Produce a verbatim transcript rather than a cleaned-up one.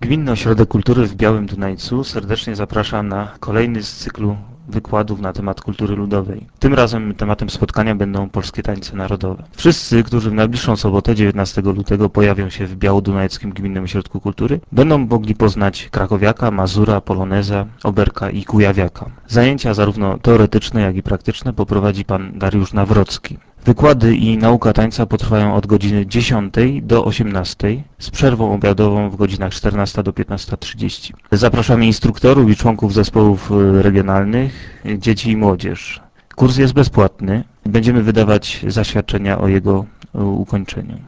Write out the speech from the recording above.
Gminny Ośrodek Kultury w Białym Dunajcu serdecznie zaprasza na kolejny z cyklu wykładów na temat kultury ludowej. Tym razem tematem spotkania będą polskie tańce narodowe. Wszyscy, którzy w najbliższą sobotę dziewiętnastego lutego pojawią się w Białodunajskim Gminnym Ośrodku Kultury, będą mogli poznać krakowiaka, mazura, poloneza, oberka i kujawiaka. Zajęcia zarówno teoretyczne, jak i praktyczne poprowadzi pan Dariusz Nawrocki. Wykłady i nauka tańca potrwają od godziny dziesiątej do osiemnastej z przerwą obiadową w godzinach czternasta do piętnasta trzydzieści. Zapraszamy instruktorów i członków zespołów regionalnych, dzieci i młodzież. Kurs jest bezpłatny. Będziemy wydawać zaświadczenia o jego ukończeniu.